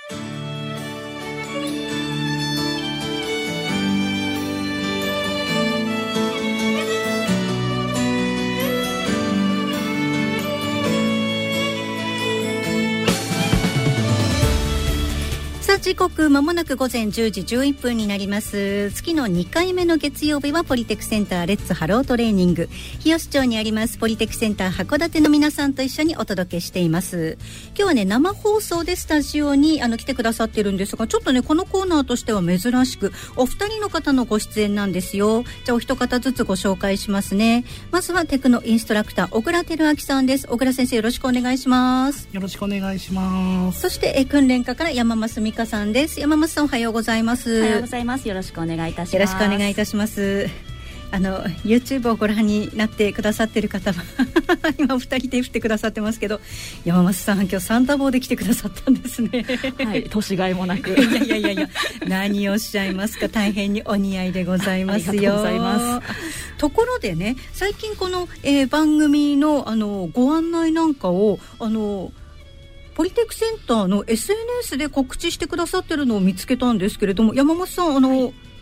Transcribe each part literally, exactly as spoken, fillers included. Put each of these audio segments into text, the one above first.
時刻まもなく午前じゅうじじゅういっぷんになります。月のにかいめの月曜日はポリテクセンターレッツハロートレーニング、日吉町にありますポリテクセンター函館の皆さんと一緒にお届けしています。今日はね、生放送でスタジオにあの来てくださってるんですが、ちょっとねこのコーナーとしては珍しくお二人の方のご出演なんですよ。じゃあお一方ずつご紹介しますね。まずはテクノインストラクター小倉照明さんです。小倉先生、よろしくお願いします。 よろしくお願いします。 そしてえ訓練課から山増美香さんです。山増さん、おはようございます。 おはようございます。よろしくお願いいたします。 よろしくお願いいたします。あの YouTube をご覧になってくださっている方は今お二人手振ってくださってますけど、山増さん今日サンタ帽で来てくださったんですね。 はい、年がいもなく。 いやいやいやいや、何をおっしゃいますか、大変にお似合いでございますよ。 ありがとうございます。 ところでね、最近この、えー、番組のあのご案内なんかをあのポリテクセンターの エスエヌエス で告知してくださってるのを見つけたんですけれども、山本さん、あの、はい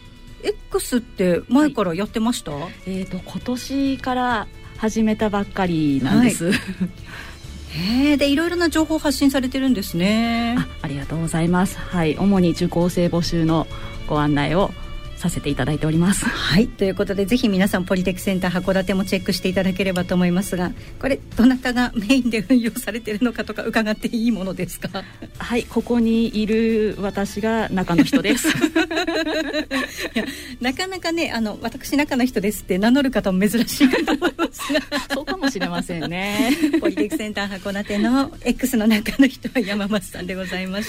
、X って前からやってました？はい、 えーと、今年から始めたばっかりなんです。はい、 へー、でいろいろな情報を発信されてるんですね。 あ、ありがとうございます。はい、主に受講生募集のご案内をさせていただいております。 はい、ということでぜひ皆さんポリテクセンター函館もチェックしていただければと思いますが、これどなたがメインで運用されているのかとか伺っていいものですか？ はい、ここにいる私が中の人です。いや、なかなかね、あの私中の人ですって名乗る方も珍しいかと思いますがそうかもしれませんね。 ポリテクセンター函館の X の中の人は山増さんでございました。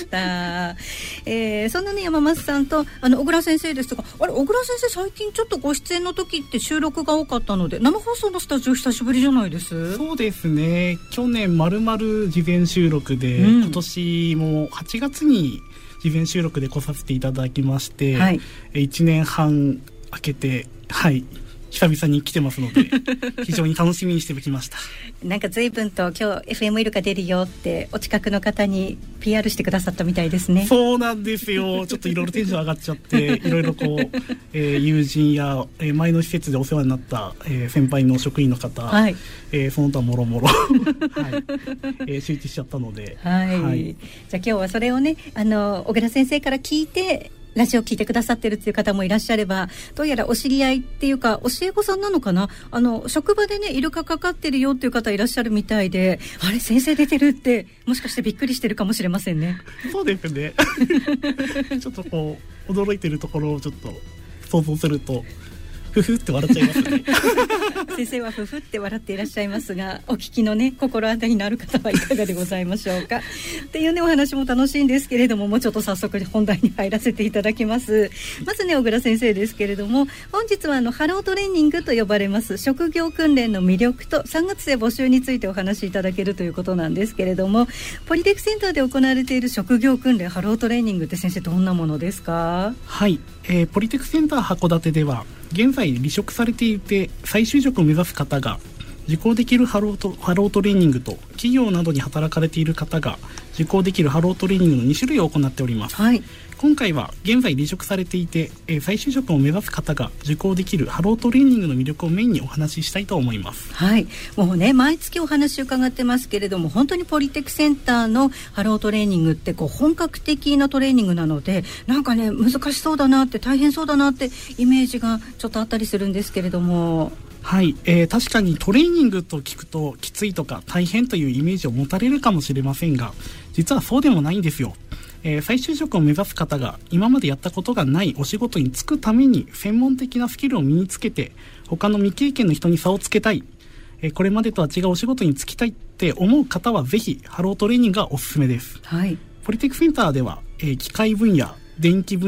えー、そんなね山増さんとあの小倉先生ですが、あれ小倉先生、最近ちょっとご出演の時って収録が多かったので生放送のスタジオ久しぶりじゃないです？ そうですね、去年まるまる事前収録で、うん、今年もはちがつに事前収録で来させていただきまして、はい、いちねんはん空けて、はい久々に来てますので非常に楽しみにしてきました。 なんか随分と今日 エフエム イルカ出るよってお近くの方に ピーアール してくださったみたいですね。 そうなんですよ。ちょっといろいろテンション上がっちゃっていろいろこう、えー、友人や、えー、前の施設でお世話になった、えー、先輩の職員の方、はいえー、その他もろもろ、はいえー、集中しちゃったので、 はいはい、じゃあ今日はそれをね、あの小倉先生から聞いてラジオ聞いてくださってるっていう方もいらっしゃれば、どうやらお知り合いっていうか教え子さんなのかな、あの職場でねイルカかかってるよっていう方いらっしゃるみたいで、あれ先生出てるってもしかしてびっくりしてるかもしれませんね。 そうですねちょっとこう驚いてるところをちょっと想像するとふふって笑っちゃいますね先生はふふって笑っていらっしゃいますが、お聞きのね心当たりのある方はいかがでございましょうかっていうねお話も楽しいんですけれども、もうちょっと早速本題に入らせていただきます。まずね小倉先生ですけれども、本日はあのハロートレーニングと呼ばれます職業訓練の魅力とさんがつ生募集についてお話しいただけるということなんですけれども、ポリテクセンターで行われている職業訓練ハロートレーニングって先生どんなものですか？ はい、えー、ポリテクセンター函館では現在離職されていて再就職を目指す方が受講できるハロート、ハロートレーニングと企業などに働かれている方が受講できるハロートレーニングのにしゅるいを行っております。はい、今回は現在離職されていて、えー、再就職を目指す方が受講できるハロートレーニングの魅力をメインにお話ししたいと思います。 はい、もうね毎月お話伺ってますけれども、本当にポリテクセンターのハロートレーニングってこう本格的なトレーニングなので、なんかね難しそうだなって大変そうだなってイメージがちょっとあったりするんですけれども。 はい、えー、確かにトレーニングと聞くときついとか大変というイメージを持たれるかもしれませんが、実はそうでもないんですよ。えー、再就職を目指す方が今までやったことがないお仕事に就くために専門的なスキルを身につけて他の未経験の人に差をつけたい、えー、これまでとは違うお仕事に就きたいって思う方はぜひハロートレーニングがおすすめです。はい、ポリテクセンターでは、えー、機械分野、電気分野、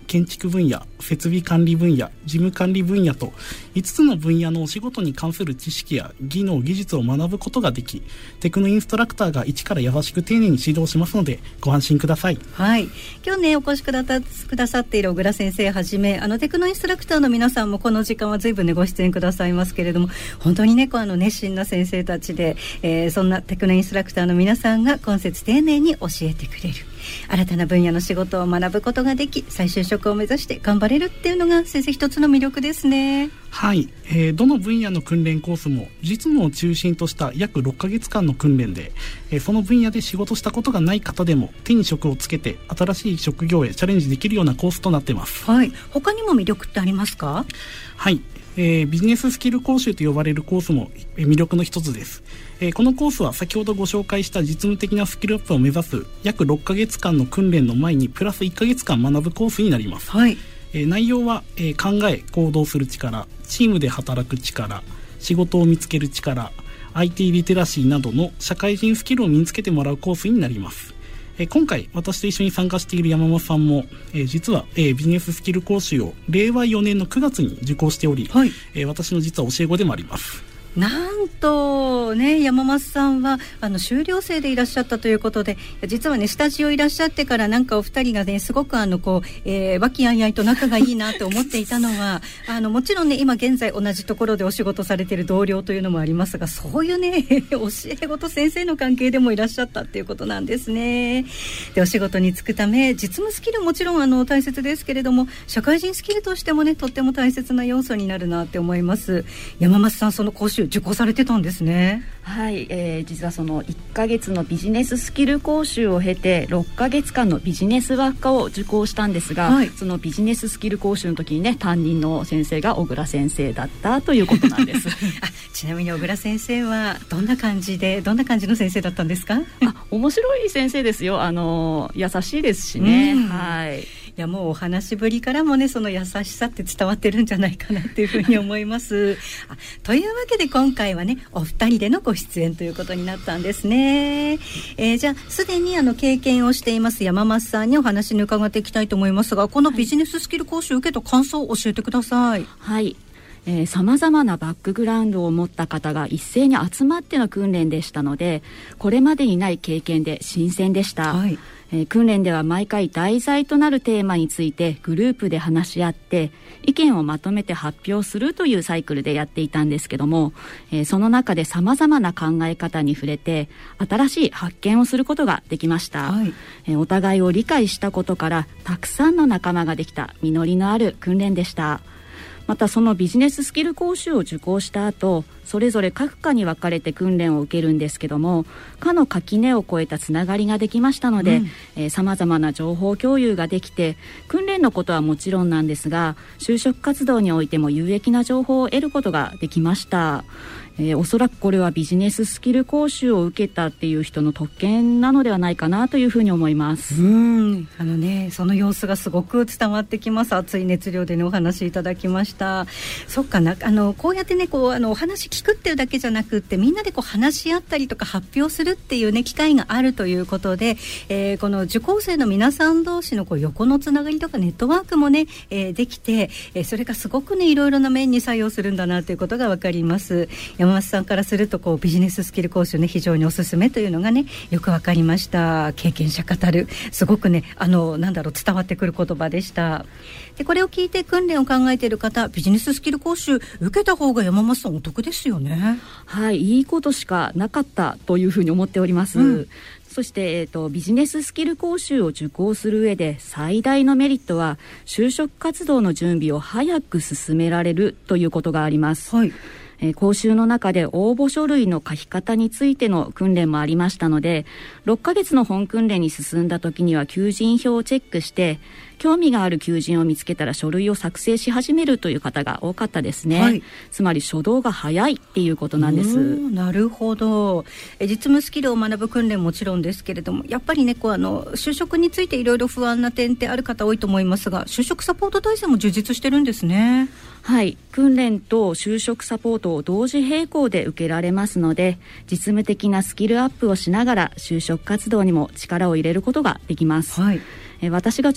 建築分野、設備管理分野、事務管理分野といつつの分野のお仕事に関する知識や技能、技術を学ぶことができ、テクノインストラクターが一から優しく丁寧に指導しますのでご安心ください。 はい、今日ねお越しくだたくださっている小倉先生はじめ、あのテクノインストラクターの皆さんもこの時間は随分ねご出演くださいますけれども、本当にねこうあの熱心な先生たちで、えー、そんなテクノインストラクターの皆さんが今節丁寧に教えてくれる、新たな分野の仕事を学ぶことができ、再就職を目指して頑張れるっていうのが先生一つの魅力ですね。 はい、えー、どの分野の訓練コースも実務を中心とした約ろっかげつかんの訓練で、えー、その分野で仕事したことがない方でも手に職をつけて新しい職業へチャレンジできるようなコースとなっています。 はい、他にも魅力ってありますか？ はい、えー、ビジネススキル講習と呼ばれるコースも魅力の一つです。えー、このコースは先ほどご紹介した実務的なスキルアップを目指す約ろっかげつかんの訓練の前にプラスいっかげつかん学ぶコースになります。 はい、 えー、内容は、えー、考え行動する力、チームで働く力、仕事を見つける力、アイティー リテラシーなどの社会人スキルを身につけてもらうコースになります。えー、今回私と一緒に参加している山本さんも、えー、実は、えー、ビジネススキル講習をれいわよねんのくがつに受講しており、はい、えー、私の実は教え子でもあります。 なんとね、山松さんはあの修了生でいらっしゃったということで、実はねスタジオいらっしゃってからなんかお二人がねすごくあのこう、えー、和気あいあいと仲がいいなと思っていたのはあのもちろんね今現在同じところでお仕事されている同僚というのもありますが、そういうね教え子と先生の関係でもいらっしゃったっていうことなんですね。でお仕事に就くため実務スキルもちろんあの大切ですけれども、社会人スキルとしてもねとっても大切な要素になるなって思います。山松さん、その講習受講されてたんですね。 はい、えー、実はそのいっかげつのビジネススキル講習を経てろっかげつかんのビジネス学科を受講したんですが、はい、そのビジネススキル講習の時にね担任の先生が小倉先生だったということなんですあ、 ちなみに小倉先生はどんな感じでどんな感じの先生だったんですか？ あ、面白い先生ですよ。あの優しいですしね、うん、はい、 いやもうお話しぶりからもねその優しさって伝わってるんじゃないかなっていうふうに思いますあ、というわけで今回はねお二人でのご出演ということになったんですね。えー、じゃあすでにあの経験をしています山松さんにお話に伺っていきたいと思いますが、このビジネススキル講習を受けた感想を教えてください。 はい、さまざまなバックグラウンドを持った方が一斉に集まっての訓練でしたので、これまでにない経験で新鮮でした。はい、えー、訓練では毎回題材となるテーマについてグループで話し合って意見をまとめて発表するというサイクルでやっていたんですけども、えー、その中でさまざまな考え方に触れて新しい発見をすることができました。はい、えー、お互いを理解したことからたくさんの仲間ができた実りのある訓練でした。またそのビジネススキル講習を受講した後、それぞれ各課に分かれて訓練を受けるんですけども、課の垣根を越えたつながりができましたので、うん、えー、様々な情報共有ができて、訓練のことはもちろんなんですが就職活動においても有益な情報を得ることができました。えー、おそらくこれはビジネススキル講習を受けたっていう人の特権なのではないかなというふうに思います。 うん、あのね、その様子がすごく伝わってきます。熱い熱量でねお話いただきました。そっかな、あのこうやってねこうあのお話聞くっていうだけじゃなくってみんなでこう話し合ったりとか発表するっていうね機会があるということで、えー、この受講生の皆さん同士のこう横のつながりとかネットワークもね、えー、できて、えー、それがすごくねいろいろな面に作用するんだなということが分かります。山松さんからするとこうビジネススキル講習ね非常におすすめというのがねよく分かりました。経験者語るすごくねあのなんだろう伝わってくる言葉でした。でこれを聞いて訓練を考えている方、ビジネススキル講習受けた方が山松さんお得ですよね。 はい、いいことしかなかったというふうに思っております。うん、そして、えーと、ビジネススキル講習を受講する上で最大のメリットは就職活動の準備を早く進められるということがあります。はい、えー、講習の中で応募書類の書き方についての訓練もありましたので、ろっかげつの本訓練に進んだ時には求人票をチェックして興味がある求人を見つけたら書類を作成し始めるという方が多かったですね。はい、つまり初動が早いっていうことなんです。 なるほど。え実務スキルを学ぶ訓練もちろんですけれども、やっぱりねこうあの就職についていろいろ不安な点ってある方多いと思いますが、就職サポート体制も充実してるんですね。 はい、訓練と就職サポートを同時並行で受けられますので、実務的なスキルアップをしながら就職活動にも力を入れることができます。はい、え私が受講して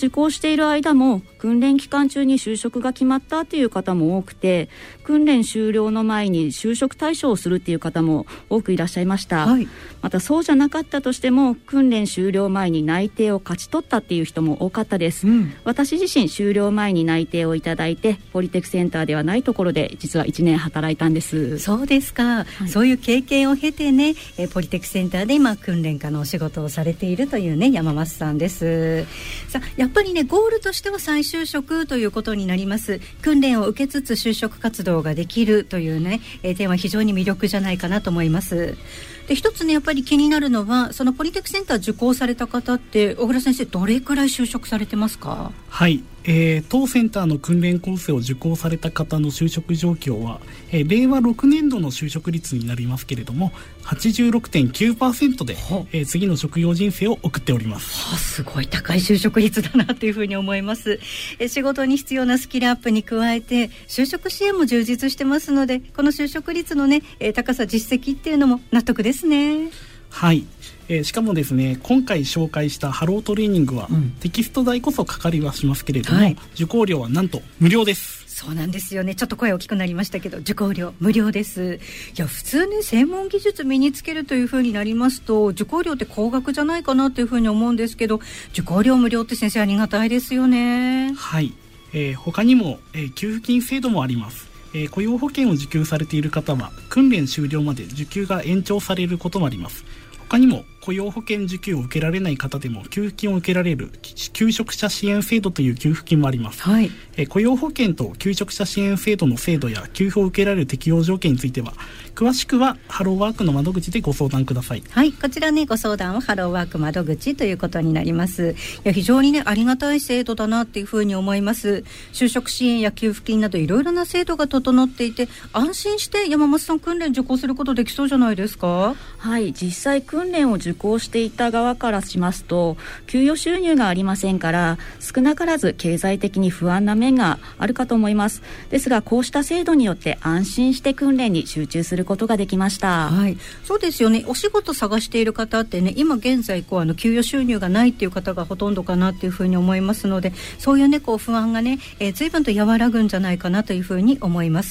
している間も訓練期間中に就職が決まったという方も多くて、訓練終了の前に就職対象をするという方も多くいらっしゃいました、はい、またそうじゃなかったとしても訓練終了前に内定を勝ち取ったっていう人も多かったです、うん、私自身終了前に内定をいただいてポリテクセンターではないところで実はいちねん働いたんです。 そうですか、はい、そういう経験を経てね、えポリテクセンターで今訓練課のお仕事をされているというね山増さんです。さあやっぱりねゴールとしては再就職ということになります。訓練を受けつつ就職活動ができるというね、えー、点は非常に魅力じゃないかなと思います。で一つねやっぱり気になるのはそのポリテクセンター受講された方って小倉先生どれくらい就職されてますか？ はい、えー、当センターの訓練コースを受講された方の就職状況は、えー、れいわろくねんどの就職率になりますけれども はちじゅうろくてんきゅうパーセント で、えー、次の職業人生を送っております。 はあ、すごい高い就職率だなというふうに思います。えー、仕事に必要なスキルアップに加えて就職支援も充実してますのでこの就職率のね、えー、高さ実績っていうのも納得ですね。 はい、えー、しかもですね今回紹介したハロートレーニングは、うん、テキスト代こそかかりはしますけれども、はい、受講料はなんと無料です。 そうなんですよね。ちょっと声大きくなりましたけど受講料無料です。いや普通ね専門技術身につけるというふうになりますと受講料って高額じゃないかなというふうに思うんですけど受講料無料って先生ありがたいですよね。 はい、えー、他にも、えー、給付金制度もあります。えー、雇用保険を受給されている方は訓練終了まで受給が延長されることもあります。他にも雇用保険受給を受けられない方でも給付金を受けられる求職者支援制度という給付金もあります、はい、え雇用保険と求職者支援制度の制度や給付を受けられる適用条件については詳しくはハローワークの窓口でご相談ください。 はい、こちらねご相談はハローワーク窓口ということになります。いや非常にねありがたい制度だなっていうふうに思います。就職支援や給付金などいろいろな制度が整っていて安心して山本さん訓練受講することできそうじゃないですか？ はい、実際訓練を受講していた側からしますと給与収入がありませんから少なからず経済的に不安な面があるかと思います。ですがこうした制度によって安心して訓練に集中することができました。 はい、そうですよね。お仕事探している方ってね今現在こうあの給与収入がないっていう方がほとんどかなっていうふうに思いますのでそういうねこう不安がね、えー、随分と和らぐんじゃないかなというふうに思います。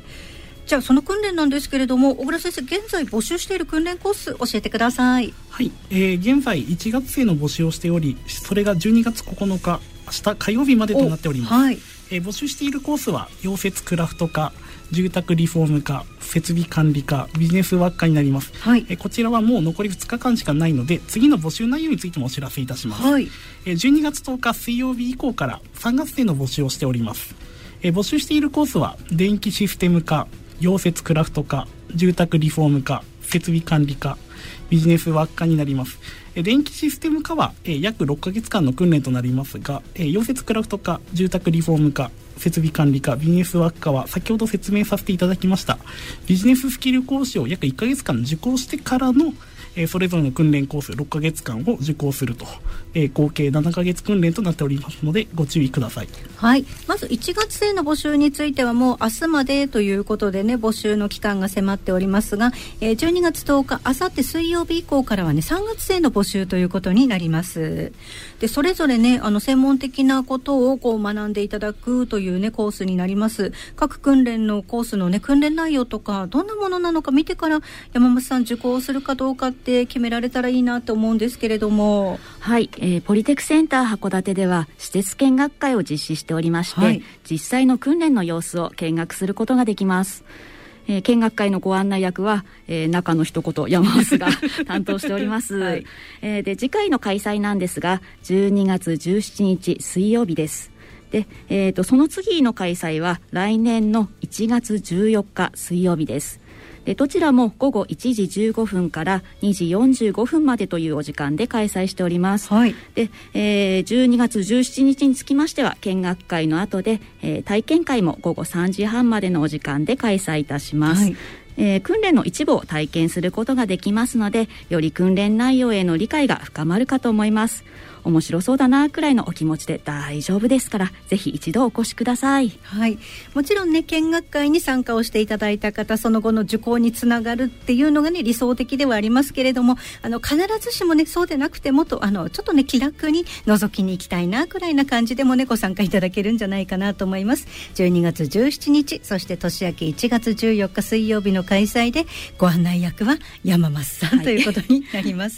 じゃあその訓練なんですけれども小倉先生現在募集している訓練コース教えてください。 はい、えー、現在いちがつ生の募集をしておりそれがじゅうにがつここのか明日火曜日までとなっております、はい。えー、募集しているコースは溶接クラフト科住宅リフォーム科設備管理科ビジネスワーカーになります、はい。えー、こちらはもう残りふつかかんしかないので次の募集内容についてもお知らせいたします、はい。えー、じゅうにがつとおか水曜日以降からさんがつ生の募集をしております、えー、募集しているコースは電気システム科溶接クラフト科住宅リフォーム科設備管理科ビジネスワーカーになります。え電気システム科は、えー、約ろっかげつかんの訓練となりますが、えー、溶接クラフト科住宅リフォーム科設備管理科ビジネスワーカーは先ほど説明させていただきましたビジネススキル講師を約いっかげつかん受講してからのえー、それぞれの訓練コースろっかげつかんを受講すると、えー、合計ななかげつ訓練となっておりますのでご注意ください。 はい、まずいちがつ生の募集についてはもう明日までということでね募集の期間が迫っておりますが、えー、じゅうにがつとおかあさって水曜日以降からはねさんがつ生の募集ということになります。でそれぞれねあの専門的なことをこう学んでいただくというねコースになります。各訓練のコースのね訓練内容とかどんなものなのか見てから山本さん受講するかどうかって決められたらいいなと思うんですけれども。 はい、えー、ポリテクセンター函館では施設見学会を実施しておりまして、はい、実際の訓練の様子を見学することができます。えー、見学会のご案内役は、えー、中の一言山増が担当しております、はい。えー、で次回の開催なんですがじゅうにがつじゅうしちにち水曜日です。で、えー、とその次の開催は来年のいちがつじゅうよっか水曜日です。でどちらも午後いちじじゅうごふんからにじよんじゅうごふんまでというお時間で開催しております、はい。でえー、じゅうにがつじゅうしちにちにつきましては見学会の後で、えー、体験会も午後さんじはんまでのお時間で開催いたします、はい。えー、訓練の一部を体験することができますのでより訓練内容への理解が深まるかと思います。 面白そうだなくらいのお気持ちで大丈夫ですから、ぜひ一度お越しください。 はい、もちろんね見学会に参加をしていただいた方、その後の受講につながるっていうのがね理想的ではありますけれども、あの必ずしもねそうでなくてもとあのちょっとね気楽に覗きに行きたいなくらいな感じでもねご参加いただけるんじゃないかなと思います。じゅうにがつじゅうしちにち、そして年明けいちがつじゅうよっか水曜日の開催で、ご案内役は山増さん、はい、ということになります。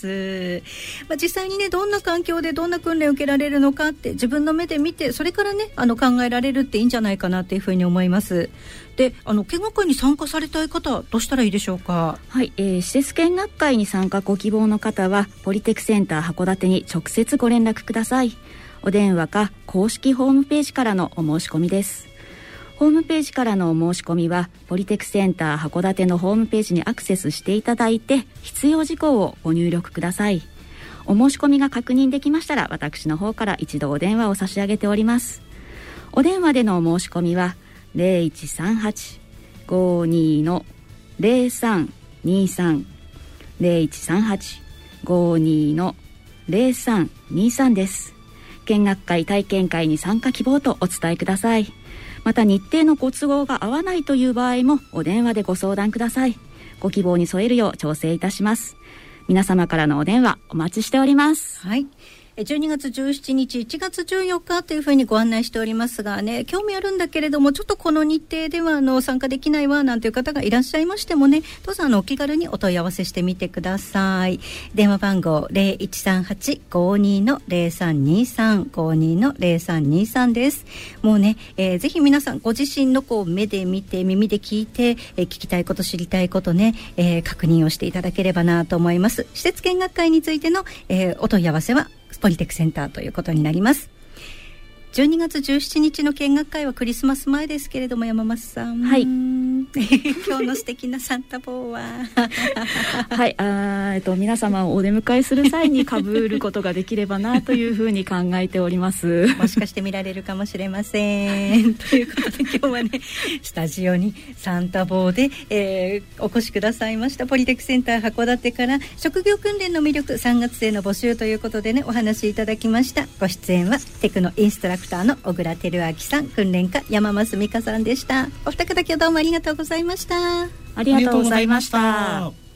まあ、実際にねどんな環境でどんな訓練を受けられるのかって自分の目で見て、それからねあの考えられるっていいんじゃないかなっていうふうに思います。で、あの見学会に参加されたい方どうしたらいいでしょうか。 はい、えー、施設見学会に参加ご希望の方はポリテクセンター函館に直接ご連絡ください。お電話か公式ホームページからのお申し込みです。ホームページからのお申し込みはポリテクセンター函館のホームページにアクセスしていただいて、必要事項をご入力ください。お申し込みが確認できましたら、私の方から一度お電話を差し上げております。お電話でのお申し込みは ゼロいちさんはち ごーにー の ゼロさんにさん ゼロいちさんはち ごーにー の ゼロさんにさんです。見学会体験会に参加希望とお伝えください。また日程のご都合が合わないという場合もお電話でご相談ください。ご希望に添えるよう調整いたします。皆様からのお電話お待ちしております。 はい、じゅうにがつじゅうしちにちいちがつじゅうよっかというふうにご案内しておりますがね、興味あるんだけれどもちょっとこの日程ではあの参加できないわなんていう方がいらっしゃいましてもね、どうぞあのお気軽にお問い合わせしてみてください。電話番号 ゼロいちさんはち ごーにー の ゼロさんにさん ごーにー の ゼロさんにさんです。もうね、えー、ぜひ皆さんご自身のこう目で見て耳で聞いて、えー、聞きたいこと知りたいことね、えー、確認をしていただければなと思います。施設見学会についての、えー、お問い合わせはポリテクセンターということになります。じゅうにがつじゅうしちにちの見学会はクリスマス前ですけれども、山増さん、 はい今日の素敵なサンタ帽ははい、あ、えっと、皆様をお出迎えする際に被ることができればなというふうに考えております。 もしかして見られるかもしれませんということで、今日はねスタジオにサンタ帽で、えー、お越しくださいましたポリテクセンター函館から職業訓練の魅力さんがつ生の募集ということでねお話しいただきました。ご出演はテクノインストラクターの小倉照明さん、訓練家山増美香さんでした。お二方今日どうもありがとうございました。 ありがとうございました。